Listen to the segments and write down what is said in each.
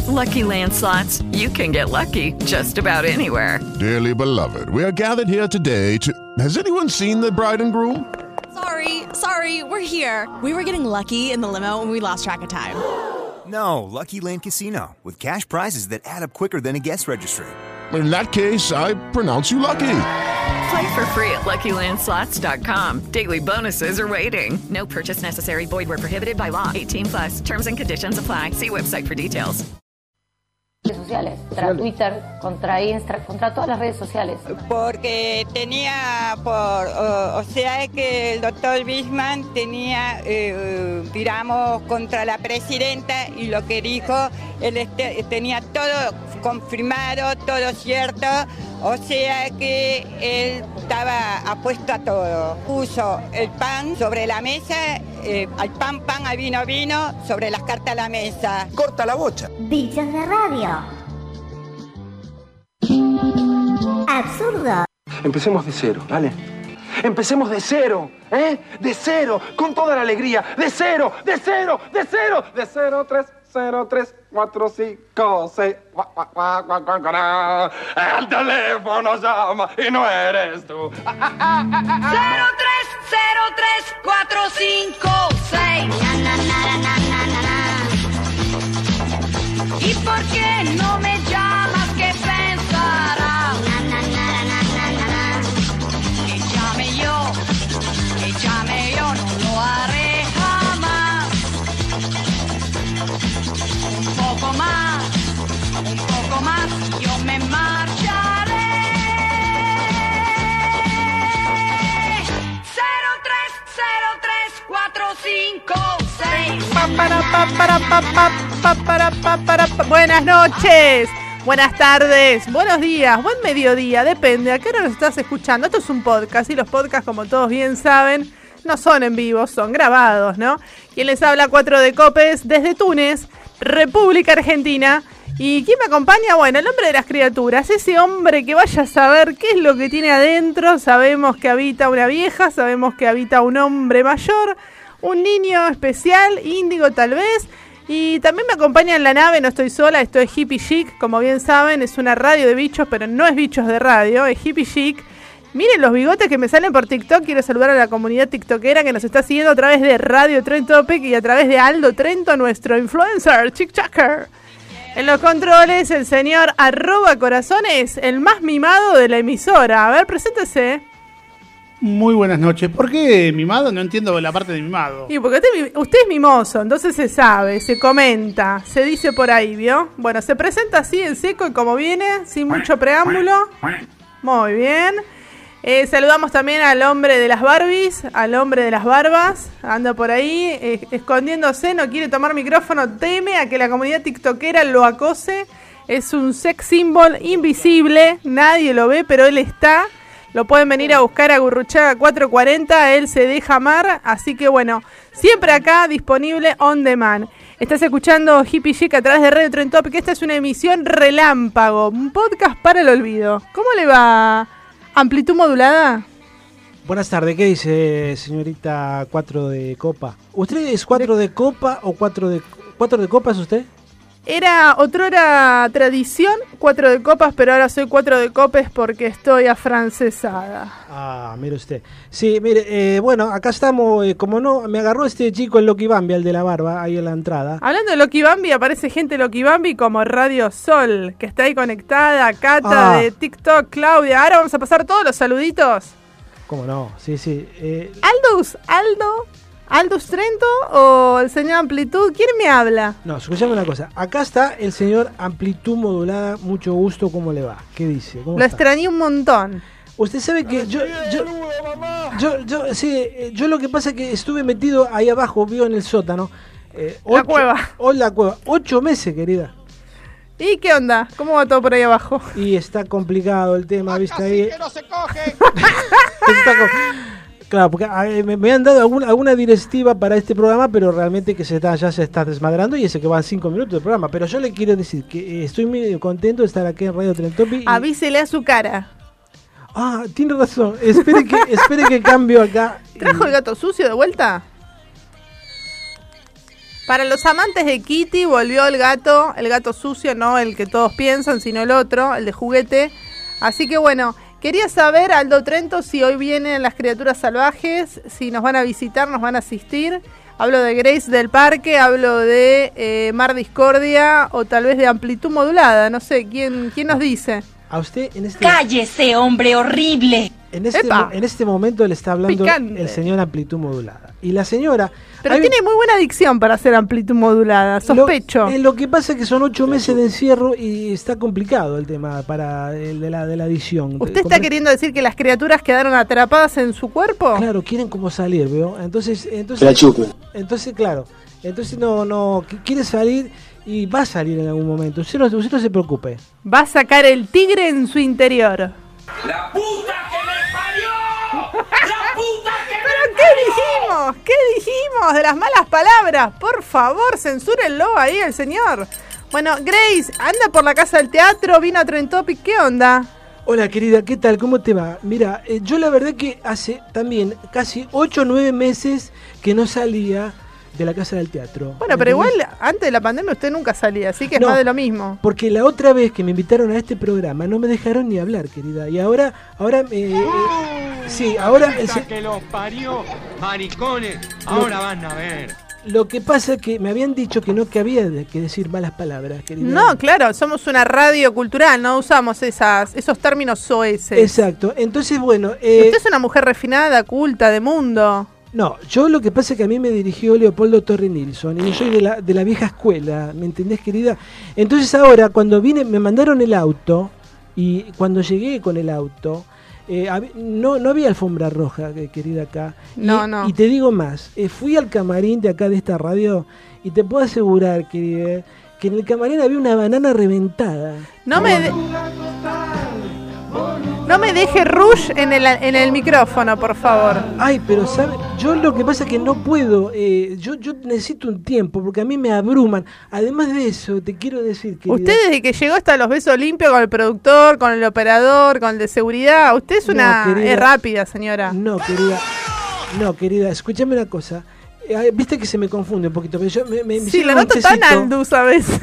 Lucky Land Slots, you can get lucky just about anywhere. Dearly beloved, we are gathered here today to... Has anyone seen the bride and groom? Sorry, we're here. We were getting lucky in the limo and we lost track of time. No, Lucky Land Casino, with cash prizes that add up quicker than a guest registry. In that case, I pronounce you lucky. Play for free at LuckyLandSlots.com. Daily bonuses are waiting. No purchase necessary. Void where prohibited by law. 18+. Terms and conditions apply. See website for details. Sociales, contra Twitter, contra Instagram, contra todas las redes sociales. Porque tenía o sea que el doctor Bisman tenía, digamos, contra la presidenta y lo que dijo, él tenía todo confirmado, todo cierto, o sea que él estaba apuesto a todo. Puso el pan sobre la mesa, al pan, al vino, sobre las cartas a la mesa. Corta la bocha. Bichos de radio. Absurdo. Empecemos de cero, ¿vale? Empecemos de cero, ¿eh? De cero, con toda la alegría. De cero, de cero, de cero. De 0, 3, 0, 3, 4, 5, 6. El teléfono llama y no eres tú. 0, 3, 0, 3, 4, 5, 6. ¿Y por qué no me llamas? ¿Qué pensarás? Que llame yo, no lo haré jamás. Un poco más, yo me marcharé. 0, 3, 4, 5, 6. Buenas noches, buenas tardes, buenos días, buen mediodía, depende a qué hora nos estás escuchando. Esto es un podcast y los podcasts, como todos bien saben, no son en vivo, son grabados, ¿no? Quien les habla, 4 de Copes, desde Túnez, República Argentina. ¿Y quién me acompaña? Bueno, el hombre de las criaturas, ese hombre que vaya a saber qué es lo que tiene adentro. Sabemos que habita una vieja, sabemos que habita un hombre mayor, un niño especial, índigo tal vez. Y también me acompaña en la nave, no estoy sola, esto es Hippie Chic, como bien saben, es una radio de bichos, pero no es bichos de radio, es Hippie Chic. Miren los bigotes que me salen por TikTok, quiero saludar a la comunidad tiktokera que nos está siguiendo a través de Radio Tren Topic y a través de Aldo Trento, nuestro influencer, TikToker. En los controles, el señor @corazones, el más mimado de la emisora. A ver, preséntese. Muy buenas noches. ¿Por qué mimado? No entiendo la parte de mimado. Y porque usted es mimoso, entonces se sabe, se comenta, se dice por ahí, ¿vio? Bueno, se presenta así en seco y como viene, sin mucho preámbulo. Muy bien. Saludamos también al hombre de las Barbies, al hombre de las barbas. Anda por ahí escondiéndose, no quiere tomar micrófono, teme a que la comunidad tiktokera lo acose. Es un sex symbol invisible, nadie lo ve, pero él está. Lo pueden venir a buscar a Gurruchaga 440, él se deja amar. Así que bueno, siempre acá disponible on demand. Estás escuchando Hippie Chic a través de Radio Tren Topic. Esta es una emisión relámpago, un podcast para el olvido. ¿Cómo le va? ¿Amplitud modulada? Buenas tardes, ¿qué dice señorita 4 de Copa? ¿Usted es 4 de Copa o 4 de Copa es usted? Era otrora tradición 4 de Copas, pero ahora soy 4 de Copes porque estoy afrancesada. Ah, mire usted. Sí, mire, bueno, acá estamos, como no, me agarró este chico el Loki Bambi, el de la barba, ahí en la entrada. Hablando de Loki Bambi, aparece gente Loki Bambi como Radio Sol, que está ahí conectada, Cata de TikTok, Claudia. Ahora vamos a pasar todos los saluditos. ¿Cómo no? Sí. ¿Aldous Trento o el señor Amplitud? ¿Quién me habla? No, escuchame una cosa. Acá está el señor Amplitud Modulada. Mucho gusto, ¿cómo le va? ¿Qué dice? Lo extrañé un montón. Usted sabe que yo lo que pasa es que estuve metido ahí abajo, vio en el sótano. La cueva. 8 meses, querida. ¿Y qué onda? ¿Cómo va todo por ahí abajo? Y está complicado el tema, ¿viste? Ahí. Que no se coge. Claro, porque me han dado alguna directiva para este programa, pero realmente que ya se está desmadrando y ese que van 5 minutos del programa. Pero yo le quiero decir que estoy muy contento de estar aquí en Radio Tren Topic. Avísele a su cara. Ah, tiene razón. Espere que cambio acá. ¿Trajo el gato sucio de vuelta? Para los amantes de Kitty volvió el gato sucio, no el que todos piensan, sino el otro, el de juguete. Así que bueno, quería saber, Aldo Trento, si hoy vienen las criaturas salvajes, si nos van a visitar, nos van a asistir. Hablo de Grace del Parque, hablo de Mar Discordia o tal vez de Amplitud Modulada, no sé, ¿quién nos dice? A usted en este... ¡Cállese, hombre horrible! En este momento le está hablando Picante. El señor Amplitud Modulada. Y la señora... Pero tiene muy buena dicción para hacer Amplitud Modulada, sospecho. Lo que pasa es que son 8 meses de encierro y está complicado el tema para el de la edición. ¿Usted está queriendo decir que las criaturas quedaron atrapadas en su cuerpo? Claro, quieren como salir, ¿veo? Entonces claro. Entonces no quiere salir y va a salir en algún momento. Usted no se preocupe. Va a sacar el tigre en su interior. ¡La puta que me parió! ¡La puta que ¿Pero qué dijimos de las malas palabras? Por favor, censúrenlo ahí el señor. Bueno, Grace, anda por la casa del teatro, vino a Trend Topic, ¿qué onda? Hola querida, ¿qué tal? ¿Cómo te va? Mira, yo la verdad que hace también casi 8 o 9 meses que no salía de la casa del teatro. Bueno, pero igual antes de la pandemia usted nunca salía, así que es más de lo mismo. Porque la otra vez que me invitaron a este programa no me dejaron ni hablar, querida. Y ahora sí, ahora que los parió, maricones, ahora van a ver. Lo que pasa es que me habían dicho que había que decir malas palabras, querida. No, claro, somos una radio cultural, no usamos esos términos soeces. Exacto. Entonces, bueno, usted es una mujer refinada, culta, de mundo. No, yo lo que pasa es que a mí me dirigió Leopoldo Torre Nilsson y yo soy de la vieja escuela, ¿me entendés, querida? Entonces ahora, cuando vine, me mandaron el auto y cuando llegué con el auto, no había alfombra roja, querida, acá. No. Y te digo más, fui al camarín de acá de esta radio y te puedo asegurar, querida, que en el camarín había una banana reventada. No me deje rush en el micrófono, por favor. Ay, pero ¿sabe? Yo lo que pasa es que no puedo. Yo necesito un tiempo porque a mí me abruman. Además de eso, te quiero decir que... Usted desde que llegó está a los besos limpios con el productor, con el operador, con el de seguridad. Usted es es rápida, señora. No, querida, escúchame una cosa. Viste que se me confunde un poquito. Pero yo me sí, la noto tan aldus a veces.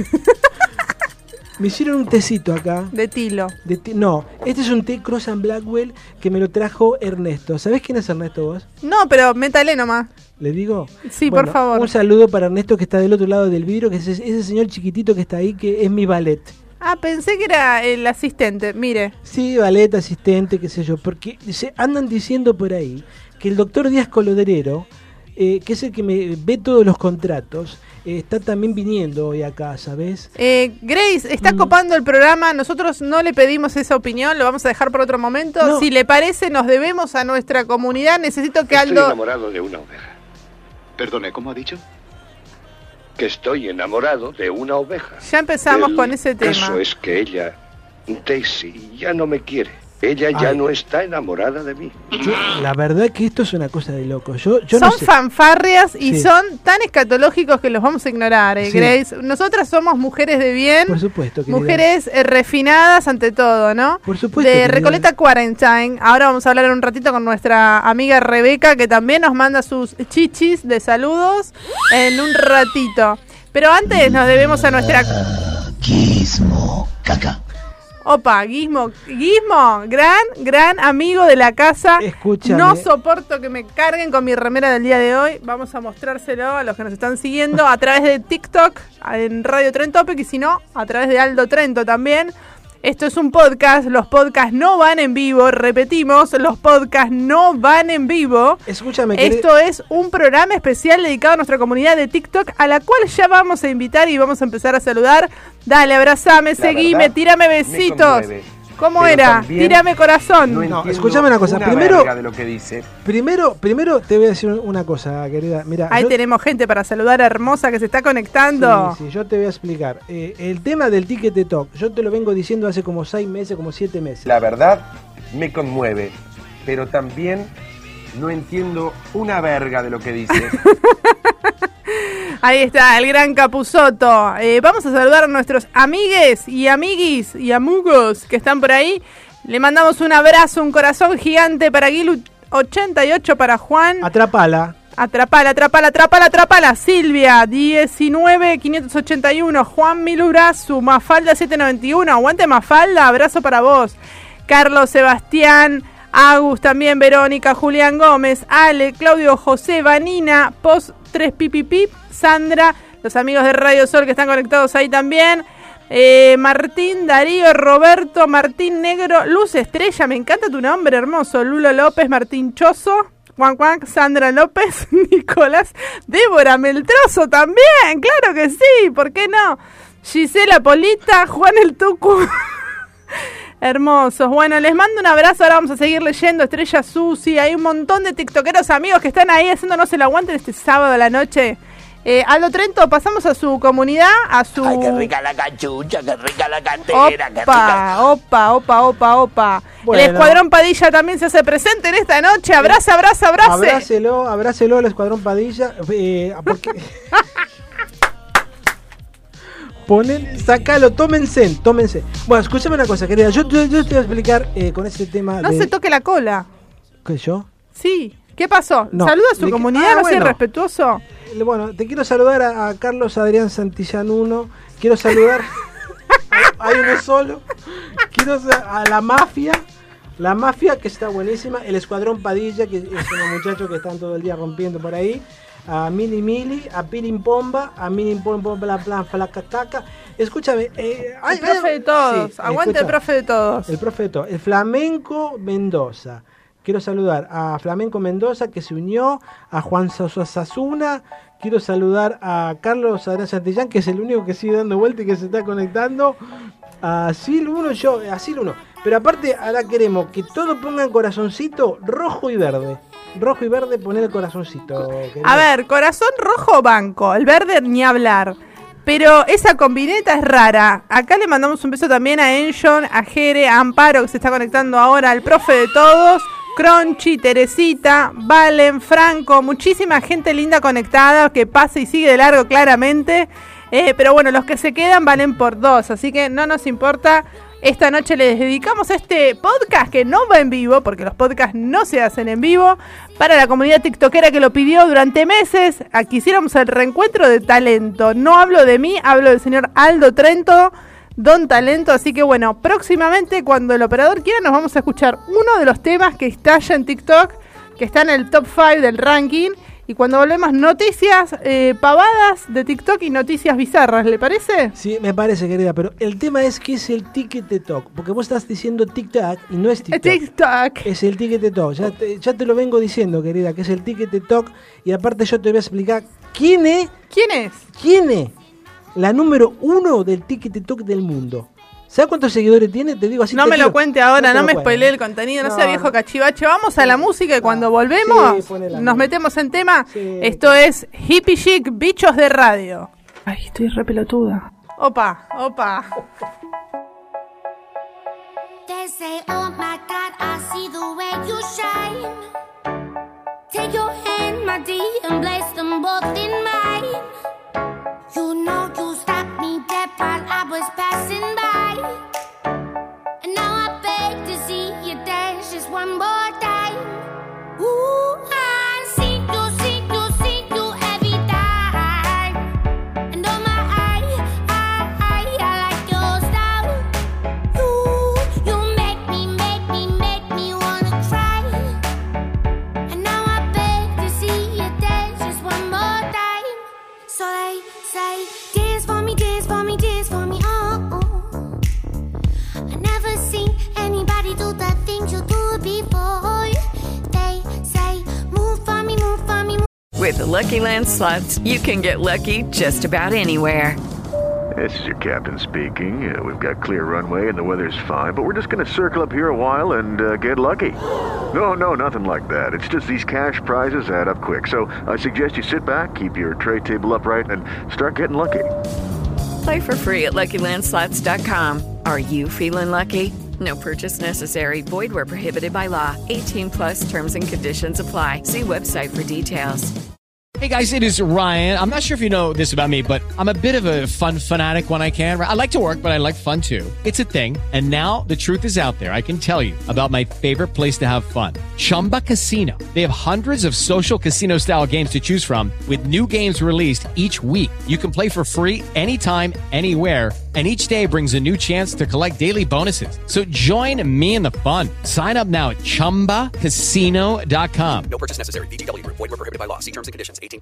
Me hicieron un tecito acá. De tilo. No, este es un té Cross and Blackwell que me lo trajo Ernesto. ¿Sabés quién es Ernesto vos? No, pero métale nomás. ¿Le digo? Sí, bueno, por favor. Un saludo para Ernesto que está del otro lado del vidrio, que es ese señor chiquitito que está ahí, que es mi valet. Ah, pensé que era el asistente, mire. Sí, valet, asistente, qué sé yo. Porque andan diciendo por ahí que el doctor Díaz Colodrero, que es el que me ve todos los contratos, está también viniendo hoy acá, ¿sabes? Grace, está copando el programa. Nosotros no le pedimos esa opinión, lo vamos a dejar por otro momento. No. Si le parece, nos debemos a nuestra comunidad. Necesito que Aldo... Estoy enamorado de una oveja. Perdone, ¿cómo ha dicho? Que estoy enamorado de una oveja. Ya empezamos con ese tema. Eso es que ella, Daisy, ya no me quiere. Ella ya no está enamorada de mí. La verdad que esto es una cosa de loco. Yo son no sé. Fanfarrias y son tan escatológicos que los vamos a ignorar, Grace. Nosotras somos mujeres de bien. Por supuesto, querida. Mujeres refinadas ante todo, ¿no? Por supuesto. De Recoleta Quarantine. Ahora vamos a hablar en un ratito con nuestra amiga Rebeca, que también nos manda sus chichis de saludos en un ratito. Pero antes nos debemos a nuestra... Gizmo, caca. Opa, Gizmo, gran amigo de la casa. Escúchame. No soporto que me carguen con mi remera del día de hoy. Vamos a mostrárselo a los que nos están siguiendo a través de TikTok, en Radio Trend Topic, y si no, a través de Aldo Trento también. Esto es un podcast, los podcasts no van en vivo, repetimos, los podcasts no van en vivo. Escúchame. Esto es un programa especial dedicado a nuestra comunidad de TikTok, a la cual ya vamos a invitar y vamos a empezar a saludar. Dale, abrazame, seguime, tírame besitos. ¿Cómo era? Tírame corazón. No, escúchame una cosa. Primero, de lo que dice. Primero te voy a decir una cosa, querida. Mira, ahí tenemos gente para saludar, hermosa, que se está conectando. Sí, yo te voy a explicar. El tema del ticket de talk, yo te lo vengo diciendo hace como 6 meses, como 7 meses. La verdad me conmueve, pero también no entiendo una verga de lo que dice. Ahí está, el gran Capusotto. Vamos a saludar a nuestros amigues y amiguis y amugos que están por ahí. Le mandamos un abrazo, un corazón gigante para Guilu88, para Juan. Atrapala. Atrapala. Silvia, 19.581. Juan Milurazu, Mafalda 791. Aguante Mafalda, abrazo para vos. Carlos Sebastián, Agus también, Verónica, Julián Gómez, Ale, Claudio José, Vanina, Post 3 Pipipip, Sandra, los amigos de Radio Sol que están conectados ahí también. Martín, Darío, Roberto, Martín Negro, Luz Estrella, me encanta tu nombre hermoso. Lulo López, Martín Choso, Juan, Sandra López, Nicolás, Débora Meltroso también, claro que sí, ¿por qué no? Gisela Polita, Juan el Tucu. Hermosos. Bueno, les mando un abrazo. Ahora vamos a seguir leyendo. Estrella Susi. Hay un montón de tiktokeros amigos que están ahí haciéndonos el aguante este sábado a la noche. Aldo Trento, pasamos a su comunidad, a su... Ay, qué rica la cachucha, qué rica la cantera, qué rica. Opa. Bueno. El Escuadrón Padilla también se hace presente en esta noche. Abrace. Abrácelo al Escuadrón Padilla. Porque... Sácalo, tómense. Bueno, escúchame una cosa, querida. Yo te voy a explicar con este tema. No se toque la cola. ¿Qué, yo? Sí. ¿Qué pasó? No. Saluda a su comunidad, no sea irrespetuoso. Bueno, te quiero saludar a Carlos Adrián Santillán 1. Quiero saludar. Hay uno solo. Quiero a la mafia. La mafia, que está buenísima. El Escuadrón Padilla, que es unos muchachos que están todo el día rompiendo por ahí. A Mili, a Pirin Pomba, a Mirin Pomba, la plan Falacataca. Escúchame. El profe de todos. Sí, aguante el profe de todos. El profe de todos. El Flamenco Mendoza. Quiero saludar a Flamenco Mendoza, que se unió, a Juan Sasuna. Quiero saludar a Carlos Adrián Santillán, que es el único que sigue dando vuelta y que se está conectando. A Sil 1, a Sil 1. Pero aparte, ahora queremos que todos pongan corazoncito rojo y verde. Rojo y verde, poner el corazoncito. A ver, corazón rojo banco, el verde ni hablar. Pero esa combineta es rara. Acá le mandamos un beso también a Enjon, a Jere, a Amparo, que se está conectando ahora, al profe de todos, Cronchi, Teresita, Valen, Franco, muchísima gente linda conectada, que pasa y sigue de largo claramente. Pero bueno, los que se quedan valen por 2, así que no nos importa. Esta noche les dedicamos a este podcast que no va en vivo, porque los podcasts no se hacen en vivo, para la comunidad tiktokera que lo pidió durante meses. Aquí hiciéramos el reencuentro de talento. No hablo de mí, hablo del señor Aldo Trento, Don Talento. Así que bueno, próximamente cuando el operador quiera nos vamos a escuchar uno de los temas que estalla en TikTok, que está en el top 5 del ranking. Y cuando volvemos, noticias pavadas de TikTok y noticias bizarras, ¿le parece? Sí, me parece, querida, pero el tema es que es el ticket de TikTok, porque vos estás diciendo TikTok y no es TikTok. TikTok. Es el ticket de TikTok, ya te lo vengo diciendo, querida, que es el ticket de TikTok, y aparte yo te voy a explicar quién es la número 1 del ticket de TikTok del mundo. ¿Sabes cuántos seguidores tiene? Te digo así. No me lo cuente ahora, no me spoileé el contenido, no sea viejo cachivache. Vamos a la música y cuando volvemos nos metemos en tema. Esto es Hippie Chic, bichos de radio. Ay, estoy re pelotuda. Opa. They say, oh my God, I see the way you shine. Take your hand, my dear, and place them both in mine. You know you stopped me dead while I was passing by. And now I beg to see you dance just one more time. Ooh, I see you every time. And oh my, I like your style. You make me wanna cry. And now I beg to see you dance just one more time. So they say, dance for me, oh. I never seen anybody do the things you do before. They say, move for me. With the Lucky Land Slots, you can get lucky just about anywhere. This is your captain speaking. We've got clear runway and the weather's fine, but we're just going to circle up here a while and get lucky. No, nothing like that. It's just these cash prizes add up quick. So I suggest you sit back, keep your tray table upright, and start getting lucky. Play for free at LuckyLandSlots.com. Are you feeling lucky? No purchase necessary. Void where prohibited by law. 18+ terms and conditions apply. See website for details. Hey guys, it is Ryan. I'm not sure if you know this about me, but I'm a bit of a fun fanatic when I can. I like to work, but I like fun too. It's a thing. And now the truth is out there. I can tell you about my favorite place to have fun. Chumba Casino. They have hundreds of social casino style games to choose from with new games released each week. You can play for free anytime, anywhere. And each day brings a new chance to collect daily bonuses. So join me in the fun. Sign up now at ChumbaCasino.com. No purchase necessary. VGW Group. Void where prohibited by law. See terms and conditions. 18+.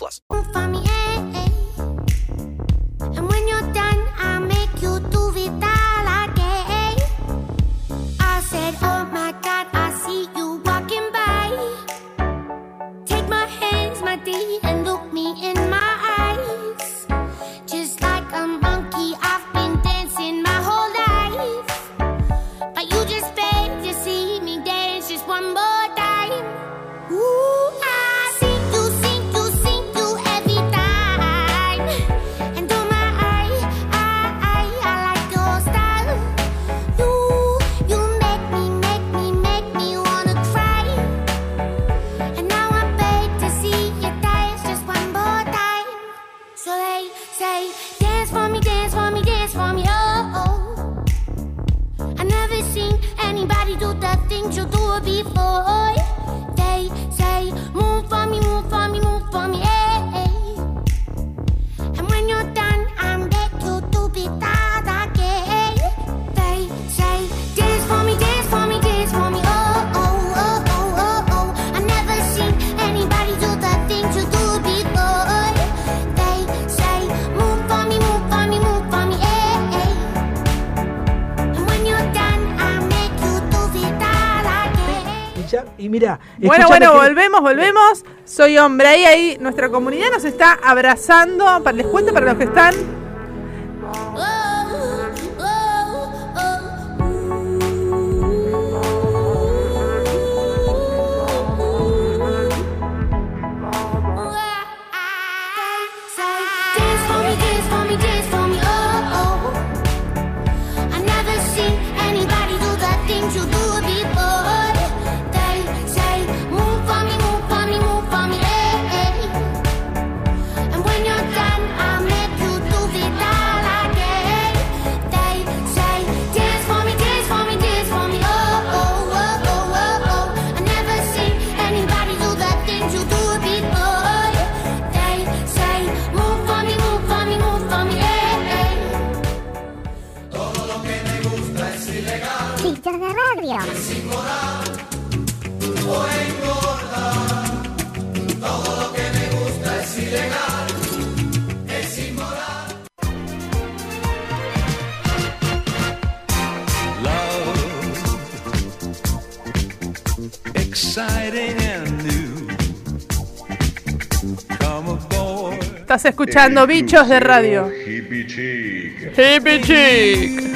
And when you're done, I'll make you do it all again. I said, oh my God, I see you walking by. Take my hands, my dear, and look me in my eyes. Just like a monkey, I've been dancing my whole life. But you just beg to see me dance just one more time. Ooh, I see you, see you, see you every time. And oh my, I like your style. You make me wanna cry. And now I beg to see you dance just one more time. So they say, dance for me, dance for me, dance for me, oh. I never seen anybody do the things you do before. They say, move for me, move for me, move for me, hey. And when you're done, I'm back you to be that again. They say, dance for me, dance for me, dance for me, oh, oh, oh, oh, oh, oh. I never seen anybody do the things you do before. They say, move for me, move for me, move for me, hey. And when you're done, I'll make you do it all again. Y mira, Bueno, volvemos. Soy hombre. Ahí nuestra comunidad nos está abrazando. Les cuento para los que están. Dance for me, dance for me, dance for me, oh, oh. I never seen anybody do the things you do before. They say, move for me, move for me, move for me, hey. And when you're done, I'll make you do it all again. They say, dance for me, dance for me, dance for me, oh, oh, oh, oh, oh, oh. I never seen anybody do the things you do before. They say, move for me, move for me, move for me, hey. Todo lo que me gusta es ilegal. Víctor de Radio. Es inmoral o engorda. Todo lo que me gusta es ilegal. Es inmoral. Love, exciting and new. Come aboard. Estás escuchando Bichos de Radio. Hippie Chic. Hippie Chic.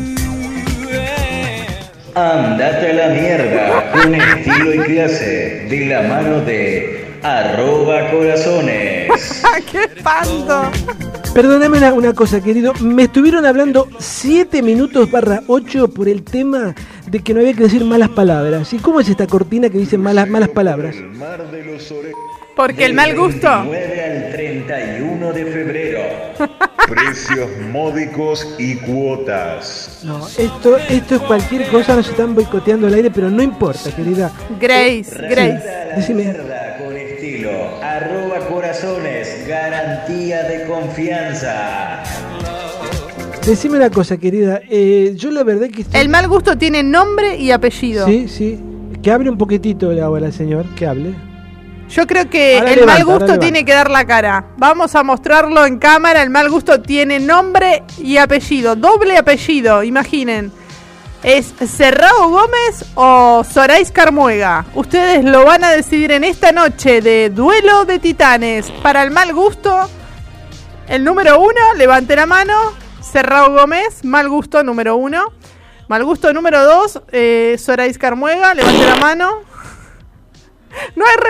Andate a la mierda con estilo y clase de la mano de @corazones. ¡Qué espanto! Perdóname una cosa, querido. Me estuvieron hablando 7 minutos / 8 por el tema de que no había que decir malas palabras. ¿Y cómo es esta cortina que dice malas palabras? Porque el mal gusto. Del 29 al 31 de febrero. Precios módicos y cuotas. No, esto es cualquier cosa, nos están boicoteando el aire, pero no importa, querida. Grace. Decime. Mierda con estilo. @corazones. Garantía de confianza. Decime una cosa, querida. Yo la verdad que... El mal gusto tiene nombre y apellido. Sí. Que hable un poquitito ahora, señor. Que hable. Yo creo que Ahora el levanta, mal gusto ahora tiene que dar la cara. Vamos a mostrarlo en cámara. El mal gusto tiene nombre y apellido. Doble apellido, imaginen. ¿Es Serrao Gómez o Zoraís Carmuega? Ustedes lo van a decidir en esta noche de Duelo de Titanes. Para el mal gusto, el número 1, levante la mano. Serrao Gómez, mal gusto número 1. Mal gusto número 2, Zoraís Carmuega, levante la mano. No hay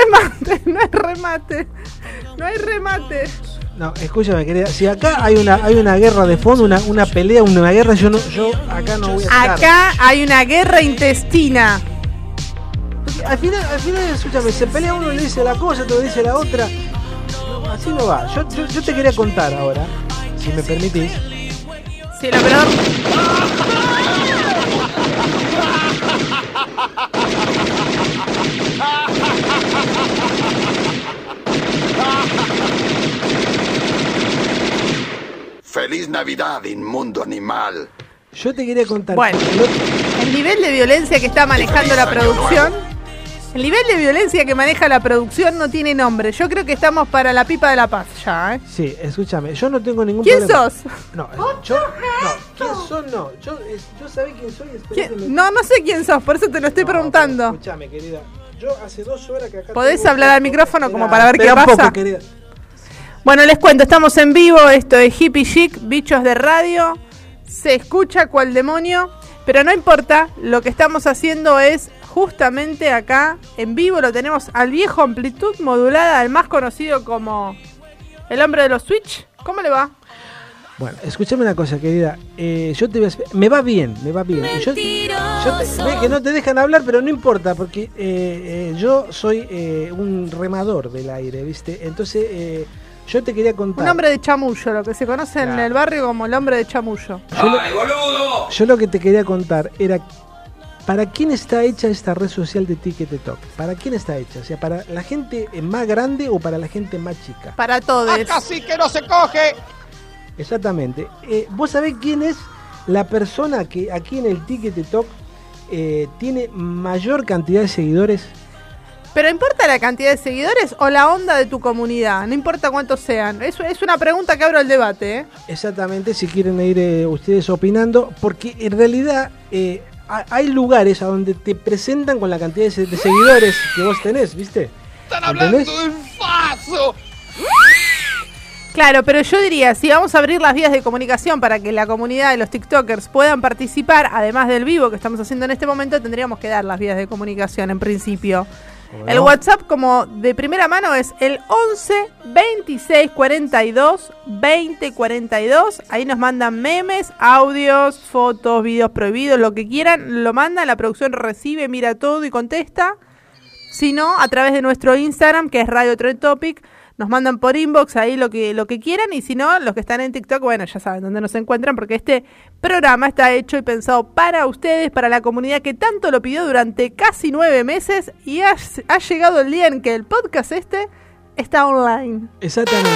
remate. No, escúchame, querida. Si acá hay una guerra de fondo, una pelea, una guerra, yo acá no voy a estar. Acá hay una guerra intestina. Al final, escúchame, se pelea uno y le dice la cosa, otro le dice la otra. así no va. Yo te quería contar ahora, si me permitís. Sí, el operador. ¡Feliz Navidad, inmundo animal! Yo te quería contar. Bueno, el nivel de violencia que está manejando la producción. El nivel de violencia que maneja la producción no tiene nombre. Yo creo que estamos para la pipa de la paz ya, ¿eh? Sí, escúchame, yo no tengo ningún ¿Quién problema. sos? No, ¿quién sos? No, yo sabés quién soy. No sé quién sos, por eso te lo estoy preguntando. Escúchame, querida. Yo hace 2 horas que acá. ¿Podés hablar al micrófono como para ver qué un pasa? poco, querida. Bueno, les cuento, estamos en vivo, esto es Hippie Chic, bichos de radio, se escucha cual demonio, pero no importa, lo que estamos haciendo es justamente acá, en vivo, lo tenemos al viejo Amplitud Modulada, el más conocido como el hombre de los Switch. ¿Cómo le va? Bueno, escúchame una cosa, querida, yo te voy a... Me va bien. Ve que no te dejan hablar, pero no importa, porque yo soy un remador del aire, ¿viste? Entonces... yo te quería contar. Un hombre de chamullo, lo que se conoce en el barrio como el hombre de chamullo. Yo lo que te quería contar era ¿para quién está hecha esta red social de TikTok? ¿Para quién está hecha? O sea, ¿para la gente más grande o para la gente más chica? Para todos. Acá sí que no se coge. Exactamente. ¿Vos sabés quién es la persona que aquí en el TikTok tiene mayor cantidad de seguidores? ¿Pero importa la cantidad de seguidores o la onda de tu comunidad? No importa cuántos sean. Es una pregunta que abro el debate, ¿eh? Exactamente, si quieren ir ustedes opinando, porque en realidad hay lugares a donde te presentan con la cantidad de seguidores que vos tenés, ¿viste? ¡Están hablando en falso! Claro, pero yo diría, si vamos a abrir las vías de comunicación para que la comunidad de los TikTokers puedan participar, además del vivo que estamos haciendo en este momento, tendríamos que dar las vías de comunicación en principio. Bueno. El WhatsApp, como de primera mano, es el 11 26 42 20 42. Ahí nos mandan memes, audios, fotos, videos prohibidos, lo que quieran, lo mandan, la producción recibe, mira todo y contesta. Si no, a través de nuestro Instagram, que es Radio Trend Topic, nos mandan por inbox ahí lo que quieran, y si no, los que están en TikTok, bueno, ya saben dónde nos encuentran, porque este programa está hecho y pensado para ustedes, para la comunidad que tanto lo pidió durante casi 9 meses, y ha llegado el día en que el podcast está online. Exactamente.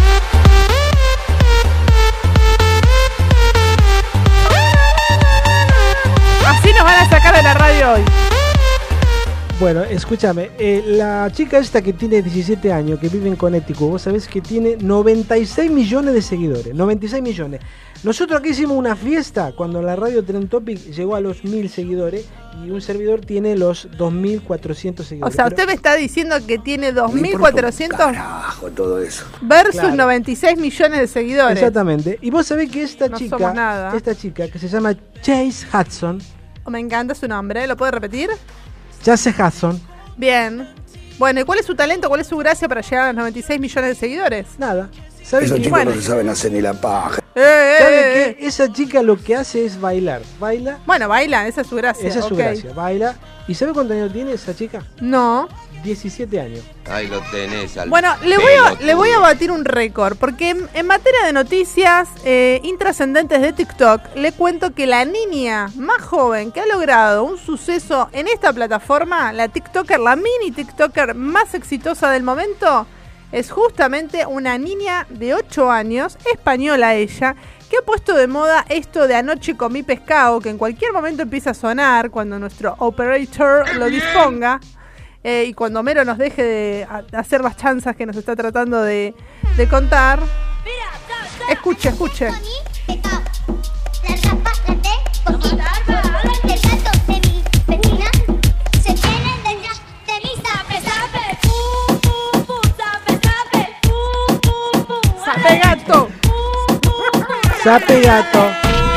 Así nos van a sacar de la radio hoy. Bueno, escúchame, la chica esta que tiene 17 años, que vive en Connecticut, vos sabés que tiene 96 millones de seguidores, 96 millones. Nosotros aquí hicimos una fiesta cuando la radio Trend Topic llegó a los 1000 seguidores y un servidor tiene los 2400 seguidores. O sea, usted me está diciendo que tiene 2400 Carajo, todo eso. versus Claro. 96 millones de seguidores. Exactamente. Y vos sabés que esta No chica que se llama Chase Hudson. Oh, me encanta su nombre, ¿lo puede repetir? Chase Hudson. Bien. Bueno, ¿y cuál es su talento, cuál es su gracia para llegar a los 96 millones de seguidores? Nada. Esos chicos no se saben hacer ni la paja. ¿Sabe qué? Esa chica lo que hace es bailar. Baila. Bueno, baila, esa es su gracia. Esa es su ok. gracia. Baila. ¿Y sabe cuántos años tiene esa chica? No. 17 años. Ahí lo tenés al Bueno, le voy a batir un récord, porque en materia de noticias intrascendentes de TikTok, le cuento que la niña más joven que ha logrado un suceso en esta plataforma, la mini TikToker más exitosa del momento, es justamente una niña de 8 años, española ella, que ha puesto de moda esto de anoche comí pescado, que en cualquier momento empieza a sonar cuando nuestro operator lo disponga. Y cuando Mero nos deje de hacer las chanzas que nos está tratando de contar. Escuche. Sape gato. Sape gato.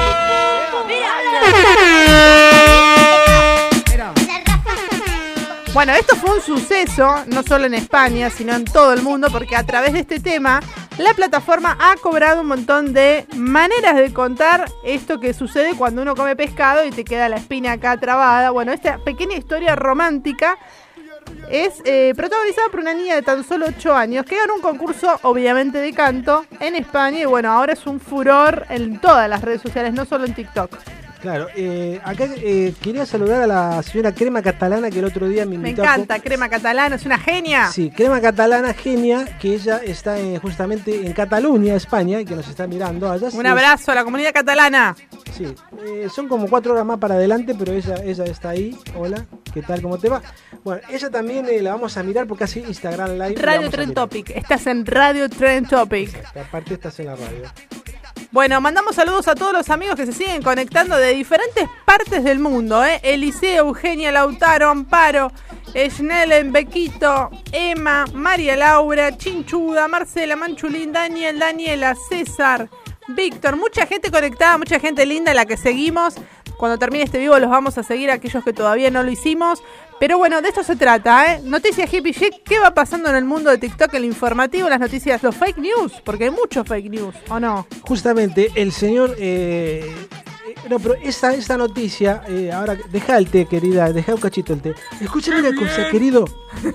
Bueno, esto fue un suceso, no solo en España, sino en todo el mundo, porque a través de este tema, la plataforma ha cobrado un montón de maneras de contar esto que sucede cuando uno come pescado y te queda la espina acá trabada. Bueno, esta pequeña historia romántica Es protagonizada por una niña de tan solo 8 años que ganó un concurso, obviamente, de canto en España. Y bueno, ahora es un furor en todas las redes sociales, no solo en TikTok. Claro, acá quería saludar a la señora Crema Catalana, que el otro día me invitó. Me encanta, Crema Catalana, es una genia. Sí, Crema Catalana, genia, que ella está justamente en Cataluña, España, y que nos está mirando allá. Un abrazo a la comunidad catalana. Sí, son como 4 horas más para adelante, pero ella está ahí. Hola, ¿qué tal? ¿Cómo te va? Bueno, ella también la vamos a mirar porque hace Instagram Live. Radio Trend Topic, estás en Radio Trend Topic. Aparte estás en la radio. Bueno, mandamos saludos a todos los amigos que se siguen conectando de diferentes partes del mundo, Eliseo, Eugenia, Lautaro, Amparo, Schnellen, Bequito, Emma, María Laura, Chinchuda, Marcela, Manchulín, Daniel, Daniela, César, Víctor, mucha gente conectada, mucha gente linda la que seguimos. Cuando termine este vivo los vamos a seguir a aquellos que todavía no lo hicimos. Pero bueno, de esto se trata, Noticias Hippie Chic. ¿Qué va pasando en el mundo de TikTok, el informativo, las noticias, los fake news? Porque hay muchos fake news, ¿o no? Justamente, el señor... no, pero esta noticia... ahora, deja el té, querida, deja un cachito el té. Escúchame una cosa, querido.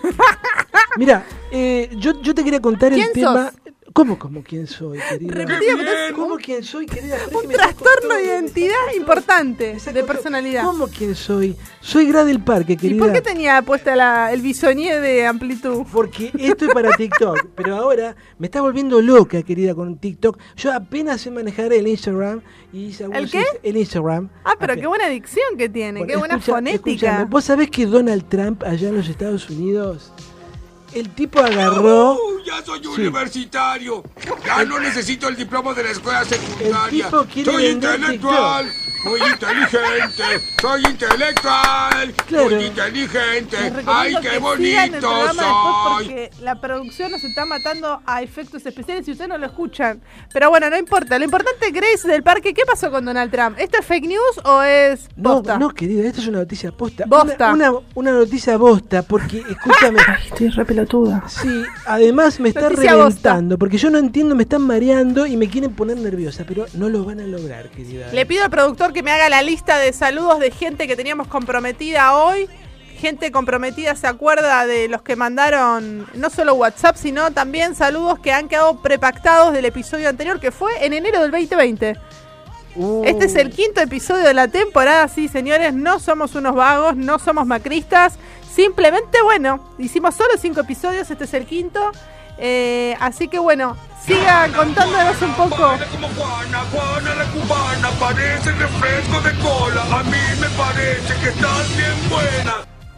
Mira, yo te quería contar el tema... Sos? ¿Cómo quién soy, querida? Repetime, ¿Cómo quién soy, querida? Un trastorno de identidad importante, de personalidad. ¿Cómo quién soy? Soy Gra del Parque, querida. ¿Y por qué tenía puesta el bisoñé de amplitud? Porque esto es para TikTok, pero ahora me está volviendo loca, querida, con TikTok. Yo apenas sé manejar el Instagram y hice ¿El qué? El Instagram. Pero qué buena dicción que tiene, bueno, qué buena fonética. Escúchame, ¿vos sabés que Donald Trump allá en los Estados Unidos... El tipo agarró... ¡Ya soy universitario! ¡Ya no necesito el diploma de la escuela secundaria! El tipo quiere ¡Soy intelectual! ¡Muy inteligente! ¡Soy intelectual! Claro. ¡Muy inteligente! ¡Ay, qué bonito soy! Porque la producción nos está matando a efectos especiales y ustedes no lo escuchan. Pero bueno, no importa. Lo importante, Grace del Parque, ¿qué pasó con Donald Trump? ¿Esto es fake news o es bosta? No, querida, esto es una noticia posta. Bosta. Una noticia bosta, porque, escúchame... Ay, estoy re pelotuda. Sí, además me está Noticia reventando, bosta. porque yo no entiendo, me están mareando y me quieren poner nerviosa, pero no lo van a lograr, querida. Le pido al productor que me haga la lista de saludos de gente que teníamos comprometida hoy. Gente comprometida se acuerda de los que mandaron no solo WhatsApp, sino también saludos que han quedado prepactados del episodio anterior, que fue en enero del 2020. Este es el 5º episodio de la temporada, sí, señores, no somos unos vagos, no somos macristas, simplemente, bueno, hicimos solo 5 episodios, este es el 5º, así que bueno, sigan contándonos un poco. Como Juana la cubana, parece refresco de cola, a mí me parece que estás bien buena.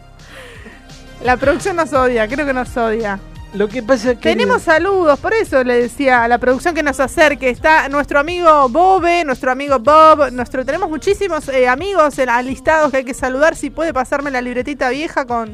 La producción nos odia, creo que nos odia. Lo que pasa es que... Tenemos saludos, por eso le decía a la producción que nos acerque. Está nuestro amigo Bobe, nuestro amigo Bob, tenemos muchísimos amigos alistados que hay que saludar. Si puede pasarme la libretita vieja con...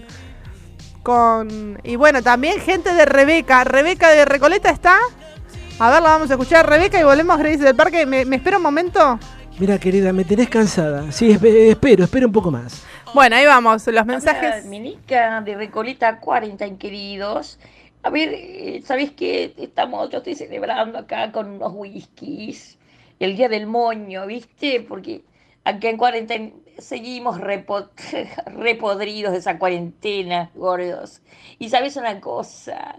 Y bueno, también gente de Rebeca. Rebeca de Recoleta está. A ver, la vamos a escuchar, Rebeca, y volvemos, Grace del Parque. ¿Me espera un momento? Mira, querida, me tenés cansada. Sí, espero un poco más. Bueno, ahí vamos, los mensajes. Minica de Recoleta 40, queridos. A ver, ¿sabés qué? Yo estoy celebrando acá con unos whiskies el día del moño, ¿viste? Porque acá en 40 seguimos repodridos de esa cuarentena, gordos. Y ¿sabés una cosa?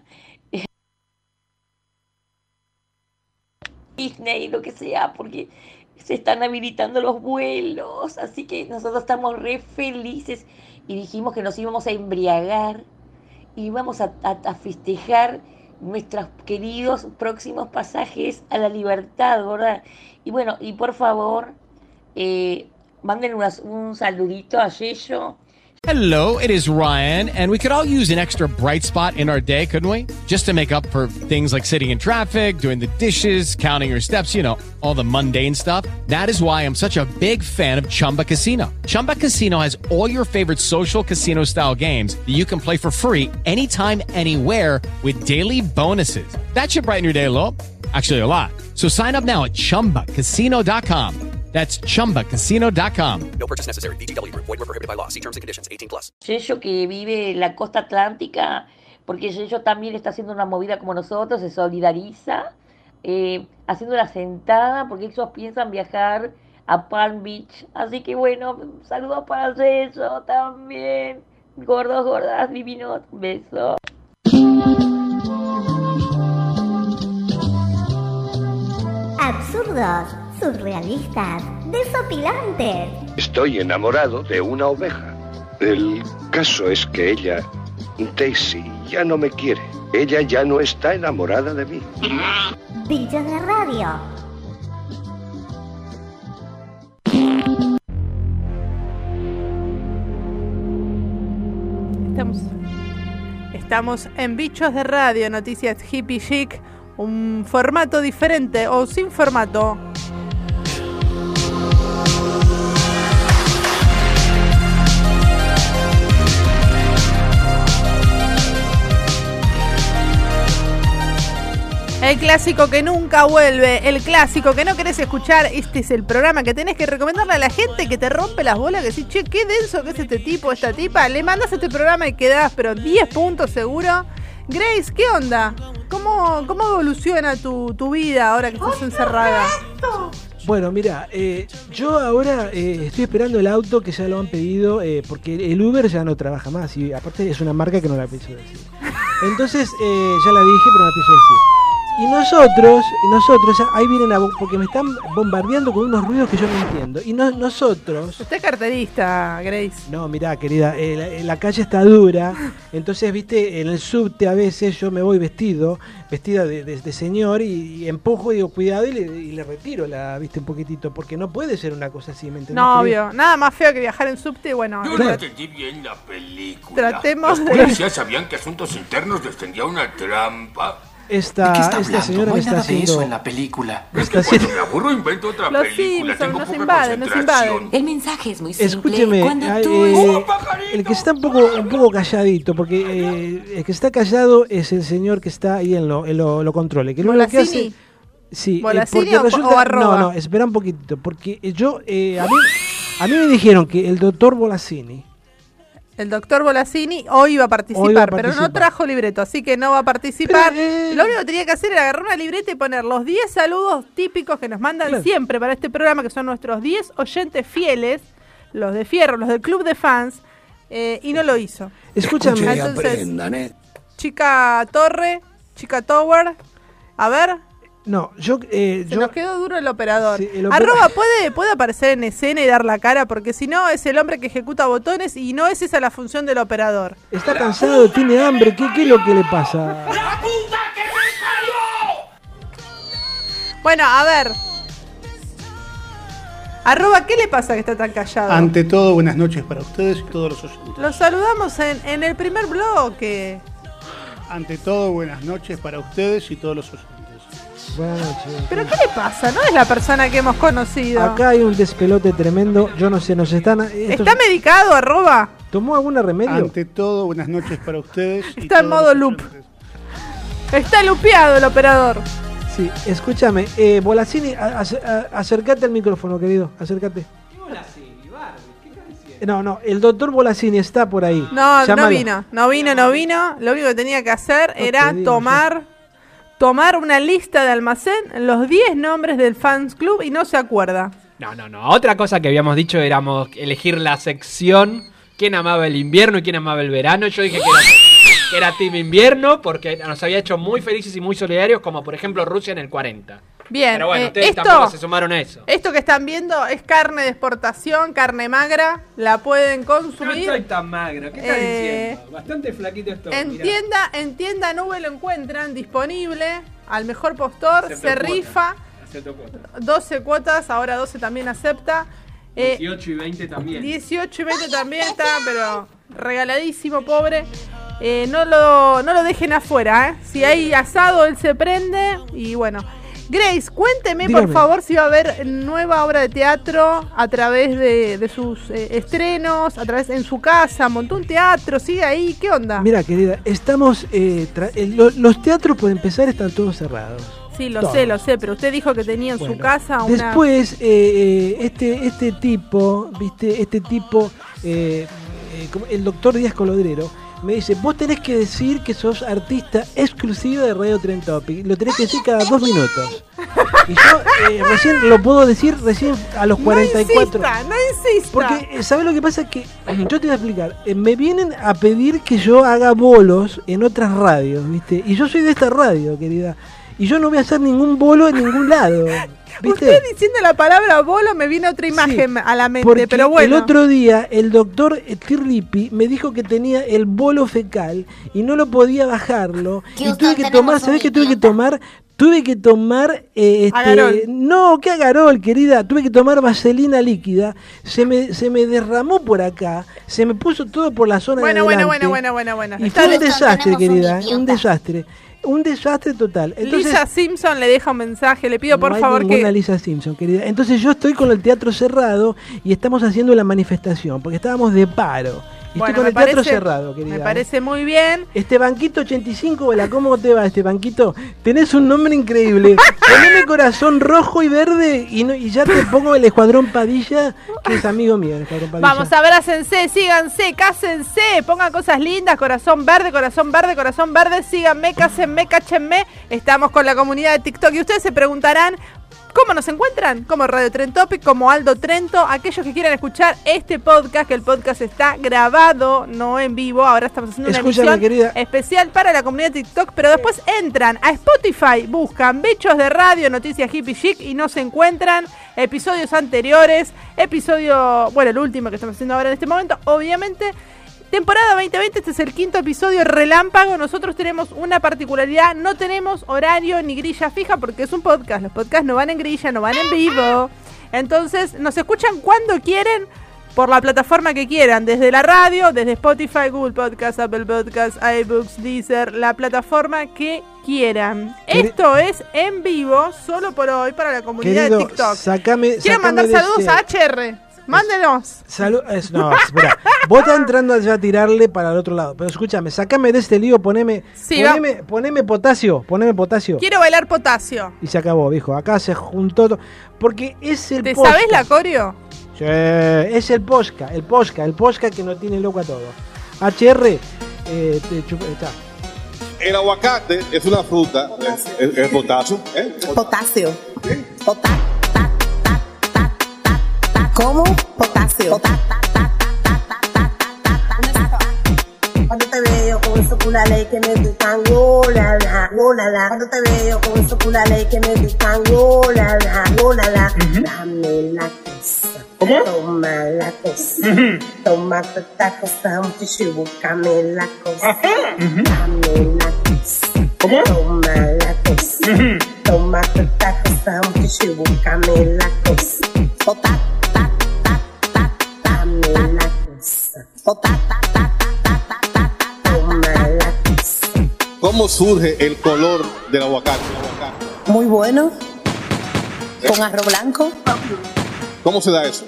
Disney, lo que sea, porque se están habilitando los vuelos, así que nosotros estamos re felices y dijimos que nos íbamos a embriagar y vamos a festejar nuestros queridos próximos pasajes a la libertad, ¿verdad? Y bueno, y por favor, manden un saludito a Yello. Hello, it is Ryan, and we could all use an extra bright spot in our day, couldn't we? Just to make up for things like sitting in traffic, doing the dishes, counting your steps, all the mundane stuff. That is why I'm such a big fan of Chumba Casino. Chumba Casino has all your favorite social casino-style games that you can play for free anytime, anywhere with daily bonuses. That should brighten your day a little. Actually, a lot. So sign up now at ChumbaCasino.com. That's ChumbaCasino.com. No purchase necessary. VGW Group. Void where prohibited by law. See terms and conditions. 18+. Yello, que vive en la costa atlántica, porque Yello también está haciendo una movida como nosotros, se solidariza, haciendo una sentada, porque ellos piensan viajar a Palm Beach. Así que bueno, saludos para Yello también. Gordos, gordas, divinos, besos. Absurdos, surrealistas, desopilantes. Estoy enamorado de una oveja. El caso es que ella, Daisy, ya no me quiere. Ella ya no está enamorada de mí. Bichos de radio. Estamos en Bichos de Radio, noticias hippie chic, un formato diferente o sin formato. El clásico que nunca vuelve, el clásico que no querés escuchar. Este es el programa que tenés que recomendarle a la gente que te rompe las bolas, que decís, che, qué denso que es este tipo, esta tipa. Le mandas este programa y quedás, pero 10 puntos seguro. Grace, ¿qué onda? ¿Cómo evoluciona tu vida ahora que estás encerrada? Bueno, mira, yo ahora estoy esperando el auto que ya lo han pedido, porque el Uber ya no trabaja más y aparte es una marca que no la pienso decir. Entonces, ya la dije, pero no la pienso decir. Y nosotros, ahí vienen porque me están bombardeando con unos ruidos que yo no entiendo. Y nosotros... Usted es carterista, Grace. No, mirá, querida, la calle está dura. Entonces, viste, en el subte a veces yo me voy vestida de señor y empujo y digo, cuidado, y le retiro un poquitito. Porque no puede ser una cosa así, ¿me entendés? No, obvio. Nada más feo que viajar en subte, bueno... Yo no entendí bien la película. Tratemos Los policías sabían que Asuntos Internos les tendía una trampa. Esta señora me está haciendo eso en la película. Es que cuando me aburro invento otra los película. Simpsons, Tengo nos poca invaden. concentración. El mensaje es muy simple. Escúcheme, el que está un poco calladito, porque el que está callado es el señor que está ahí en lo controle. Que lo que hace, sí, ¿Bolasini porque resulta, o arroba? No, espera un poquitito, porque yo a mí me dijeron que el doctor Bolasini, el doctor Bolasini hoy iba a participar, pero no trajo libreto, así que no va a participar. Lo único que tenía que hacer era agarrar una libreta y poner los 10 saludos típicos que nos mandan siempre para este programa, que son nuestros 10 oyentes fieles, los de Fierro, los del Club de Fans, y no lo hizo. Escúchame. Entonces, aprendan, Chica Torre, Chica Tower, a ver... No, Se nos quedó duro el operador. Sí, Arroba puede aparecer en escena y dar la cara, porque si no es el hombre que ejecuta botones y no es esa la función del operador. Está cansado, tiene hambre, ¿qué es lo que le pasa? ¡La puta que me parió! Bueno, a ver. Arroba, ¿qué le pasa que está tan callado? Ante todo, buenas noches para ustedes y todos los oyentes. Los saludamos en el primer bloque. Ante todo, buenas noches para ustedes y todos los oyentes. Buenas noches. ¿Pero qué le pasa? No es la persona que hemos conocido. Acá hay un despelote tremendo. Yo no sé, nos están... ¿Está medicado, arroba? ¿Tomó alguna remedio? Ante todo, buenas noches para ustedes. Está en modo loop. Está lupeado el operador. Sí, escúchame. Bolasini, acércate al micrófono, querido. Acércate. ¿Qué Bolasini, Barbie? ¿Qué estás diciendo? No, el doctor Bolasini está por ahí. No vino. Lo único que tenía que hacer era tomar una lista de almacén, los 10 nombres del Fans Club y no se acuerda. No. Otra cosa que habíamos dicho éramos elegir la sección, quién amaba el invierno y quién amaba el verano. Yo dije que era Team Invierno porque nos había hecho muy felices y muy solidarios, como por ejemplo Rusia en el 40. Bien, pero bueno, ustedes tampoco se sumaron a eso. Esto que están viendo es carne de exportación, carne magra, la pueden consumir. No estoy tan magro, ¿qué estás diciendo? Bastante flaquito estoy. En tienda Nube lo encuentran disponible al mejor postor, se rifa. 12 cuotas, ahora 12 también acepta. 18 y 20 también. 18 y 20 también está, pero regaladísimo, pobre. No lo dejen afuera, Si hay asado, él se prende y bueno. Grace, cuénteme, dígame, por favor, si va a haber nueva obra de teatro a través de sus estrenos, a través en su casa, montó un teatro, sigue ahí, ¿qué onda? Mira, querida, estamos, los teatros por empezar están todos cerrados. Sí, lo sé, pero usted dijo que tenía en su casa una... Después, este tipo, el doctor Díaz Colodrero, me dice, vos tenés que decir que sos artista exclusiva de Radio Trend Topic. Lo tenés que decir cada 2 minutos. Y yo recién lo puedo decir a los 44. No insista. Porque, ¿sabes lo que pasa? Que yo te voy a explicar. Me vienen a pedir que yo haga bolos en otras radios, ¿viste? Y yo soy de esta radio, querida. Y yo no voy a hacer ningún bolo en ningún lado. ¿Viste? Usted diciendo la palabra bolo me viene otra imagen a la mente, pero bueno. El otro día el doctor Tirripi me dijo que tenía el bolo fecal y no lo podía bajarlo. Y tuve que tomar, ¿sabés qué tuve que tomar? Tuve que tomar Agarol. No, ¿qué agarol, querida? Tuve que tomar vaselina líquida. Se me derramó por acá, se me puso todo por la zona de adelante. Bueno. Y fue un desastre, querida, un desastre. Un desastre total. Entonces, Lisa Simpson le deja un mensaje, le pido por favor que... Lisa Simpson, querida. Entonces yo estoy con el teatro cerrado y estamos haciendo la manifestación, porque estábamos de paro. Y estoy con el teatro cerrado, querida. Me parece muy bien. Este banquito 85, ¿vela? ¿Cómo te va este banquito? Tenés un nombre increíble. Poneme corazón rojo y verde y ya te pongo el Escuadrón Padilla, que es amigo mío, el Escuadrón Padilla. Vamos, abrácense, síganse, cásense, pongan cosas lindas, corazón verde, síganme, cásenme, cáchenme. Estamos con la comunidad de TikTok y ustedes se preguntarán, ¿cómo nos encuentran? Como Radio Tren Topic, como Aldo Trento. Aquellos que quieran escuchar este podcast, que el podcast está grabado, no en vivo. Ahora estamos haciendo una emisión especial para la comunidad de TikTok. Pero después entran a Spotify, buscan Bichos de Radio, Noticias Hippie Chic y nos encuentran episodios anteriores. El último que estamos haciendo ahora en este momento, obviamente. Temporada 2020, este es el 5º episodio relámpago. Nosotros tenemos una particularidad, no tenemos horario ni grilla fija porque es un podcast. Los podcasts no van en grilla, no van en vivo. Entonces nos escuchan cuando quieren, por la plataforma que quieran, desde la radio, desde Spotify, Google Podcasts, Apple Podcasts, iBooks, Deezer, la plataforma que quieran. Esto es en vivo, solo por hoy, para la comunidad de TikTok. ¿Quieren mandar saludos a HR? Mándenos. No, espera. Vos estás entrando allá a tirarle para el otro lado. Pero escúchame, sacame de este lío, poneme potasio. Quiero bailar potasio. Y se acabó, viejo. Acá se juntó. Porque es el ¿Te sabés la coreo? Sí, es el posca que nos tiene loco a todos. HR, está. El aguacate es una fruta. ¿Es potasio? Potasio. ¿Cómo? Potasio. Cuando te veo con esos culales que me gustan, la. Cuando te veo con esos culales que me gustan, la. Dame la cosa. ¿Cómo? Toma la cosa. Toma esta cosa, muchacho, búscame la cosa. Dame la cosa. ¿Cómo? Toma la cosa. Toma esta cosa, muchacho, búscame la cosa. ¿Cómo surge el color del aguacate? Muy bueno. Con arroz blanco. ¿Cómo se da eso?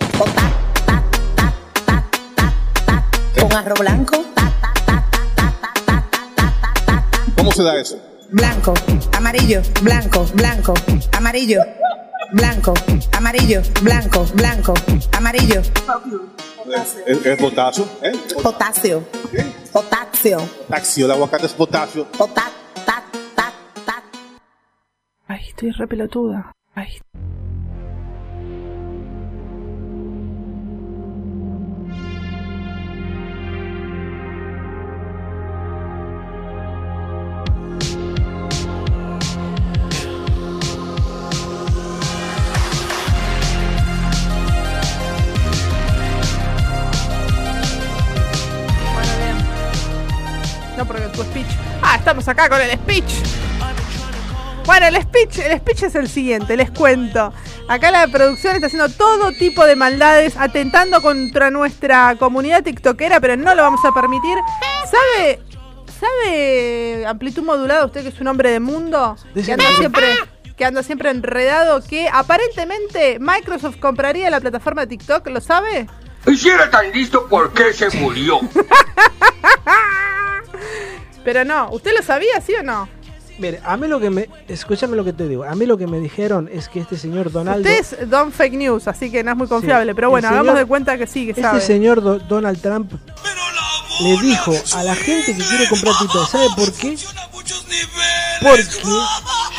Con arroz blanco. ¿Cómo se da eso? Blanco, amarillo, blanco, amarillo. Blanco, amarillo, blanco, amarillo. ¿Es potasio? Potasio. Potasio, el aguacate es potasio. Ay, estoy re pelotuda. Ay. No, porque tu speech. Estamos acá con el speech. Bueno, el speech es el siguiente, les cuento. Acá la producción está haciendo todo tipo de maldades, atentando contra nuestra comunidad tiktokera, pero no lo vamos a permitir. ¿Sabe amplitud modulada, usted que es un hombre de mundo? Que anda siempre enredado, que aparentemente Microsoft compraría la plataforma de TikTok, ¿lo sabe? Y si era tan listo, ¿por qué se murió? Pero no, ¿usted lo sabía, sí o no? Mire, a mí escúchame lo que te digo. A mí lo que me dijeron es que este señor Donaldo... Usted es Don Fake News, así que no es muy confiable. Sí, pero bueno, hagamos de cuenta que sí, que sabe. Este señor Donald Trump le dijo a la gente que quiere comprar TikTok, ¿sabe por qué? Porque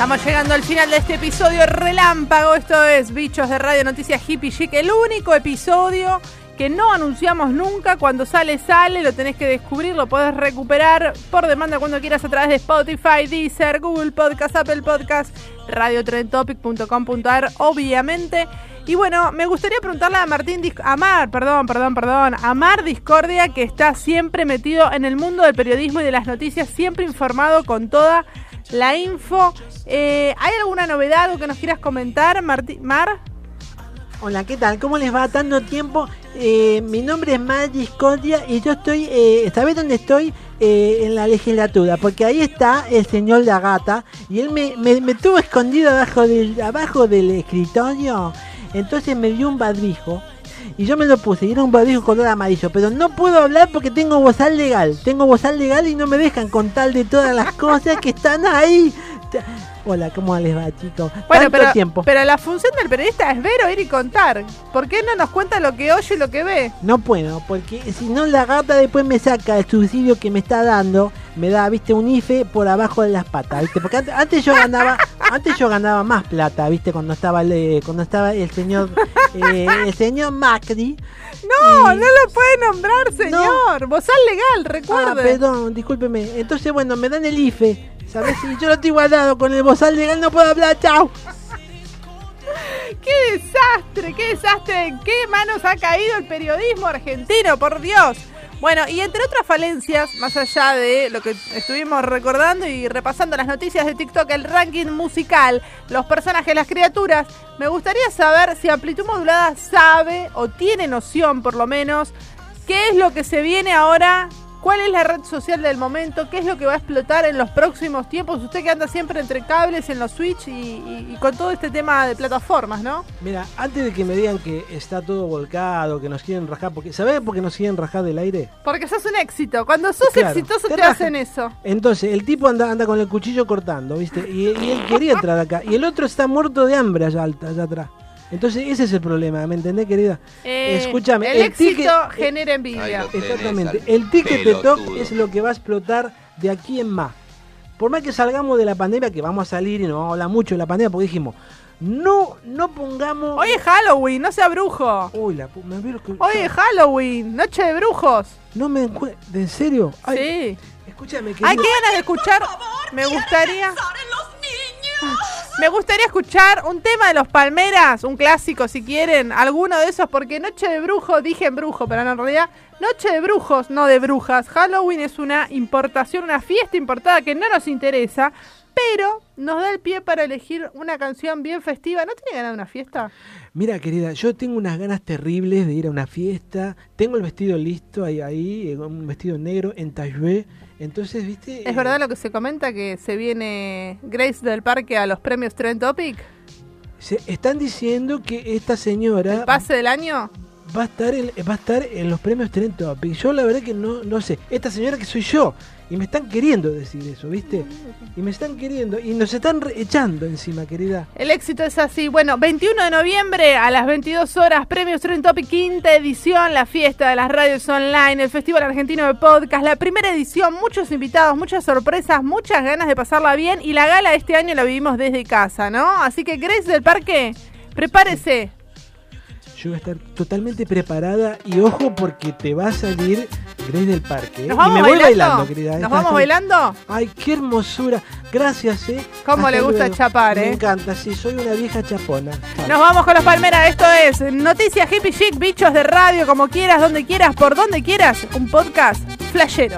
Estamos llegando al final de este episodio relámpago. Esto es Bichos de Radio Noticias Hippie Chic, el único episodio que no anunciamos nunca. Cuando sale, lo tenés que descubrir, lo podés recuperar por demanda cuando quieras a través de Spotify, Deezer, Google Podcast, Apple Podcast, radiotrentopic.com.ar, obviamente. Y bueno, me gustaría preguntarle a a Mar Discordia, que está siempre metido en el mundo del periodismo y de las noticias, siempre informado con toda la info. ¿Hay alguna novedad, algo que nos quieras comentar, Mar? Hola, ¿qué tal? ¿Cómo les va? Tanto tiempo. Mi nombre es Mar Discordia y yo estoy, ¿sabés dónde estoy? En la legislatura, porque ahí está el señor La Gata y él me tuvo escondido abajo del escritorio. Entonces me dio un barbijo y yo me lo puse y era un barbijo color amarillo, pero no puedo hablar porque tengo bozal legal y no me dejan contar de todas las cosas que están ahí. Hola, ¿cómo les va, chicos? Bueno, pero la función del periodista es ver, oír y contar. ¿Por qué no nos cuenta lo que oye y lo que ve? No puedo, porque si no La Gata después me saca el subsidio que me está dando, me da, viste, un IFE por abajo de las patas, viste, porque antes yo ganaba más plata, viste, cuando estaba el señor Macri. No lo puede nombrar, señor. Bozal legal, recuerde. Perdón, discúlpeme. Entonces, bueno, me dan el IFE. ¿Sabes? Si yo lo estoy guardado con el bozal legal, no puedo hablar. ¡Chao! ¡Qué desastre! ¿En qué manos ha caído el periodismo argentino? ¡Por Dios! Bueno, y entre otras falencias, más allá de lo que estuvimos recordando y repasando las noticias de TikTok, el ranking musical, los personajes, las criaturas, me gustaría saber si Amplitud Modulada sabe o tiene noción, por lo menos, qué es lo que se viene ahora. ¿Cuál es la red social del momento? ¿Qué es lo que va a explotar en los próximos tiempos? Usted que anda siempre entre cables en los Switch y con todo este tema de plataformas, ¿no? Mira, antes de que me digan que está todo volcado, que nos quieren rajar, ¿sabés por qué nos quieren rajar del aire? Porque sos un éxito. Cuando sos exitoso te hacen eso. Entonces, el tipo anda con el cuchillo cortando, ¿viste? Y él quería entrar acá. Y el otro está muerto de hambre allá atrás. Entonces ese es el problema, ¿me entendés, querida? Escúchame, el éxito genera envidia. Exactamente, el ticket de talk es lo que va a explotar de aquí en más. Por más que salgamos de la pandemia, que vamos a salir y no vamos a hablar mucho de la pandemia, porque dijimos, no pongamos... Hoy es Halloween, no sea brujo. Uy, hoy es Halloween, noche de brujos. No me encuentro, ¿en serio? Ay, sí. Escúchame, qué ganas de escuchar, me gustaría escuchar un tema de los Palmeras, un clásico si quieren, alguno de esos, porque Noche de Brujos, dije en brujo, pero no, en realidad Noche de Brujos, no de brujas. Halloween es una importación, una fiesta importada que no nos interesa, pero nos da el pie para elegir una canción bien festiva. ¿No tiene ganas de una fiesta? Mira, querida, yo tengo unas ganas terribles de ir a una fiesta. Tengo el vestido listo ahí, un vestido negro en taillé. Entonces, ¿viste? ¿Es verdad lo que se comenta, que se viene Grace del Parque a los premios Trend Topic? Se están diciendo que esta señora... ¿El pase del año? Va a estar en los premios Trend Topic. Yo la verdad que no sé. Esta señora que soy yo. Y me están queriendo decir eso, ¿viste? Y me están queriendo. Y nos están echando encima, querida. El éxito es así. Bueno, 21 de noviembre a las 22 horas, Premios Trend Topic, quinta edición, la fiesta de las radios online, el Festival Argentino de Podcast, la primera edición, muchos invitados, muchas sorpresas, muchas ganas de pasarla bien. Y la gala este año la vivimos desde casa, ¿no? Así que Grace del Parque, prepárese. Yo voy a estar totalmente preparada y ojo porque te va a salir Grace del Parque. ¿Nos vamos y me bailando? Voy bailando, querida. ¿Nos vamos bailando? Ay, qué hermosura. Gracias, ¿Cómo Hasta le gusta luego. chapar, Me encanta, sí, soy una vieja chapona. Chao. Nos vamos con los Palmeras. Esto es Noticias Hippie Chic, bichos de radio, como quieras, donde quieras, por donde quieras. Un podcast flashero.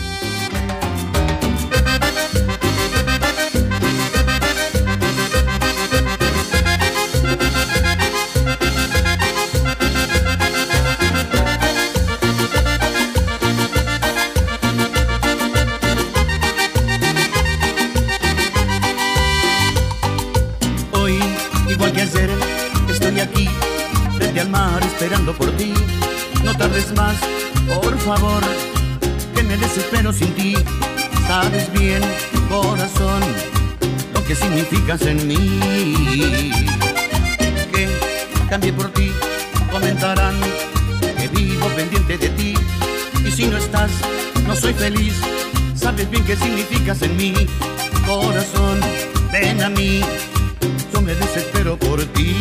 Estoy aquí, frente al mar, esperando por ti. No tardes más, por favor, que me desespero sin ti. Sabes bien, corazón, lo que significas en mí. Que cambié por ti, comentarán que vivo pendiente de ti. Y si no estás, no soy feliz. Sabes bien qué significas en mí, corazón, ven a mí, yo me desespero por ti.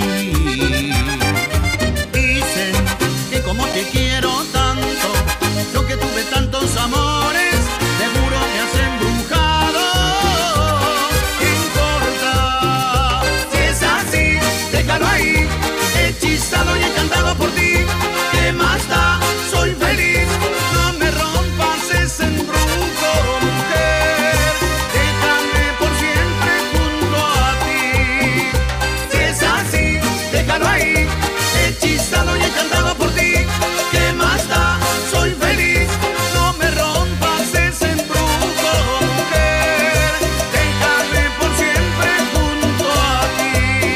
Dicen que como te quiero tanto, yo que tuve tantos amores, seguro me has embrujado. ¿Qué importa? Si es así, déjalo ahí, hechizado y encantado por ti. ¿Qué más da? Soy feliz, no me rompas ese embrujo, mujer. Déjame por siempre junto a ti. Si es así, déjalo ahí, hechizado y encantado por ti. ¿Qué más da? Soy feliz, no me rompas ese embrujo, mujer. Déjame por siempre junto a ti.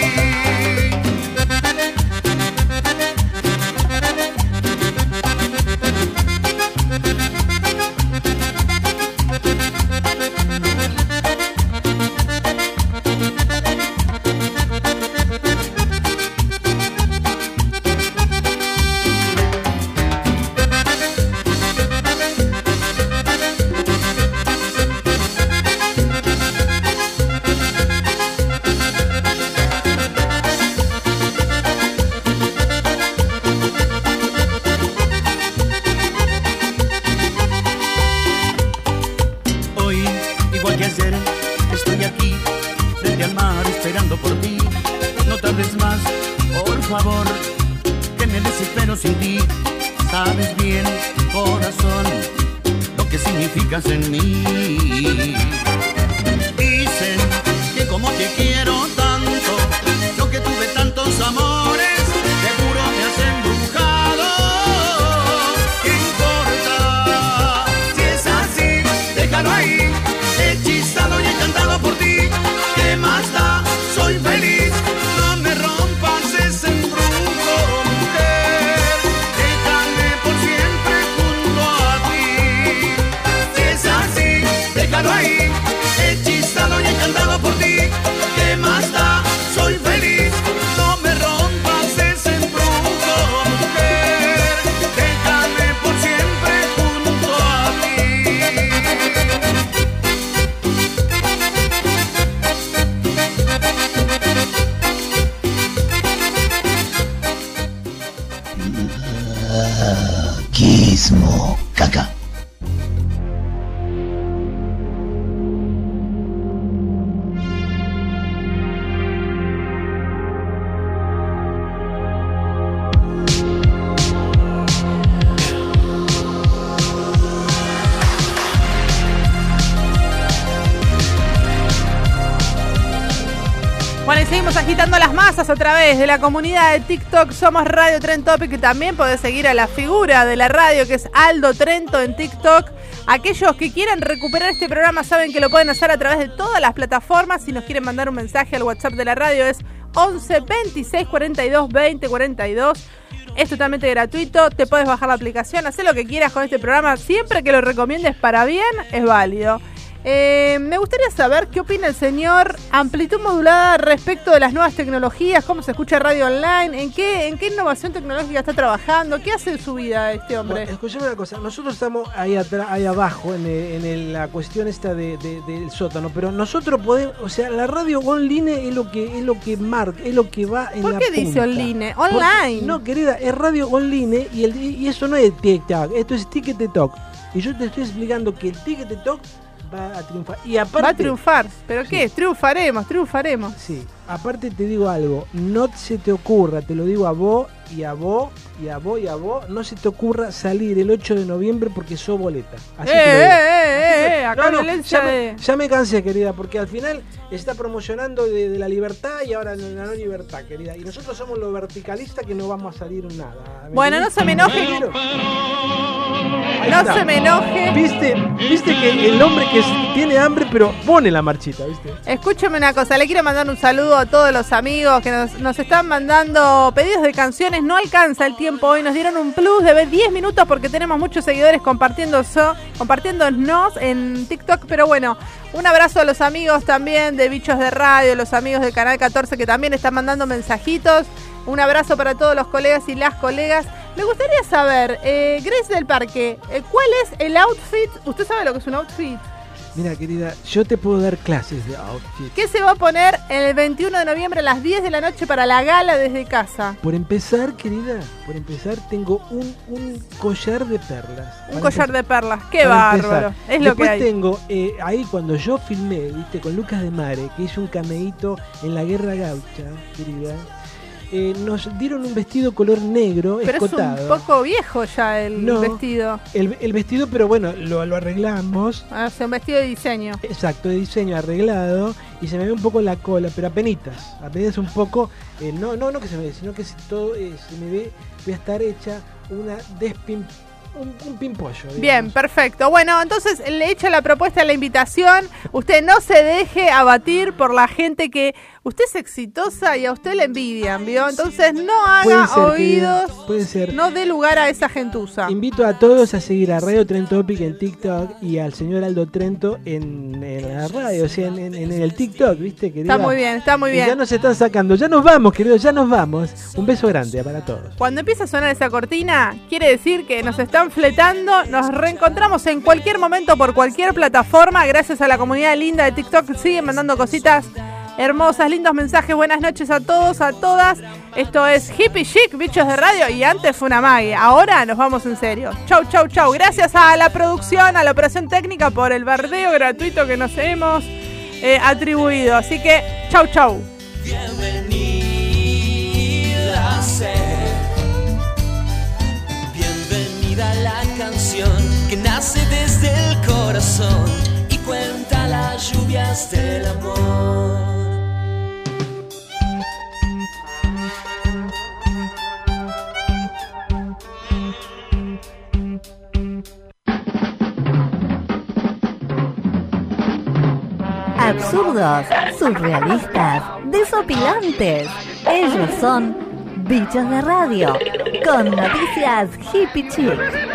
Hoy, igual que ayer, estoy aquí, frente al mar, esperando por ti. No tardes más, por favor, que me desespero sin ti. Sabes bien, corazón, lo que significas en mí. Dicen que como te quiero tanto, yo que tuve tantos amores, seguro me has embrujado. ¿Qué importa? Si es así, déjalo ahí, hechizado y encantado por ti. ¿Qué más da? Soy feliz, no me rompas ese embrujo, mujer. Déjame por siempre junto a ti. Si es así, déjalo ahí, hechizado y encantado por ti. ¿Qué más da? Soy feliz, no me rompas ese embrujo, mujer. Déjame por siempre junto a ti. Gizmo, caca. Bueno, y seguimos agitando las masas a través de la comunidad de TikTok. Somos Radio Tren Topic, y también podés seguir a la figura de la radio, que es Aldo Trento, en TikTok. Aquellos que quieran recuperar este programa saben que lo pueden hacer a través de todas las plataformas. Si nos quieren mandar un mensaje al WhatsApp de la radio es 11 26 42 20 42. Es totalmente gratuito, te puedes bajar la aplicación, hacer lo que quieras con este programa. Siempre que lo recomiendes para bien, es válido. Me gustaría saber qué opina el señor Amplitud Modulada respecto de las nuevas tecnologías, cómo se escucha radio online, en qué innovación tecnológica está trabajando, qué hace en su vida este hombre. Bueno, escuchame una cosa, nosotros estamos ahí abajo en la cuestión esta del sótano, pero nosotros podemos, o sea, la radio online es lo que marca, es lo que va en la punta. ¿Por qué dice online? Online. No, querida, es radio online y eso no es TikTok, esto es TikTok. Y yo te estoy explicando que el TikTok va a triunfar. Y aparte, va a triunfar. ¿Pero qué? Triunfaremos. Sí. Aparte te digo algo, no se te ocurra, te lo digo a vos y a vos y a vos y a vos, no se te ocurra salir el 8 de noviembre porque sos boleta. Así acá ya me cansé, querida, porque al final está promocionando de la libertad y ahora la no libertad, querida. Y nosotros somos los verticalistas que no vamos a salir nada. Bueno, no se me enoje. No se me enoje. ¿Viste que el hombre que tiene hambre pero pone la marchita, viste? Escúchame una cosa, le quiero mandar un saludo a todos los amigos que nos están mandando pedidos de canciones. No alcanza el tiempo hoy, nos dieron un plus de 10 minutos porque tenemos muchos seguidores compartiéndonos en TikTok, pero bueno, un abrazo a los amigos también de Bichos de Radio, los amigos del Canal 14 que también están mandando mensajitos. Un abrazo para todos los colegas y las colegas. Me gustaría saber, Grace del Parque, ¿cuál es el outfit? ¿Usted sabe lo que es un outfit? Mira, querida, yo te puedo dar clases de outfit. ¿Qué se va a poner el 21 de noviembre a las 10 de la noche para la gala desde casa? Por empezar, querida, tengo un collar de perlas. Un collar de perlas, qué bárbaro. Es lo que hay. Después tengo, ahí cuando yo filmé, viste, con Lucas de Mare, que hice un cameíto en la Guerra Gaucha, querida. Nos dieron un vestido color negro, pero escotado. Es un poco viejo ya el vestido. El vestido, pero bueno, lo arreglamos. O sea, un vestido de diseño. Exacto, de diseño arreglado. Y se me ve un poco la cola, pero apenitas un poco. No que se me ve, sino que si todo se me ve, voy a estar hecha una un pimpollo. Digamos. Bien, perfecto. Bueno, entonces le echo la propuesta, la invitación. Usted no se deje abatir por la gente que... Usted es exitosa y a usted le envidian, ¿vio? Entonces no haga oídos, puede ser. No dé lugar a esa gentuza. Invito a todos a seguir a Radio Trend Topic en TikTok y al señor Aldo Trento en la radio, o sea, en el TikTok, ¿viste, querida? Está muy bien, está muy bien. Ya nos están sacando, ya nos vamos, queridos, ya nos vamos. Un beso grande para todos. Cuando empieza a sonar esa cortina, quiere decir que nos están fletando. Nos reencontramos en cualquier momento por cualquier plataforma. Gracias a la comunidad linda de TikTok, siguen mandando cositas hermosas, lindos mensajes. Buenas noches a todos, a todas. Esto es Hippie Chic, bichos de radio. Y antes fue una magia. Ahora nos vamos en serio. Chau, chau, chau. Gracias a la producción, a la operación técnica por el bardeo gratuito que nos hemos atribuido. Así que, chau, chau. Bienvenida a ser. Bienvenida a la canción que nace desde el corazón y cuenta las lluvias del amor. Absurdos, surrealistas, desopilantes. Ellos son Bichos de Radio, con noticias hippie chic.